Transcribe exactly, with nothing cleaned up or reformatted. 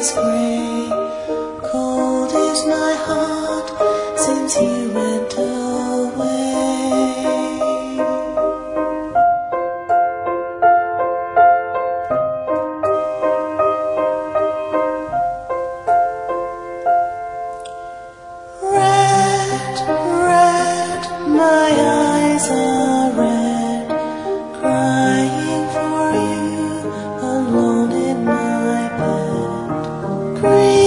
is grey, cold is my heart since you went away. Red, red, my eyes are red, crying for you alone in my bed. Green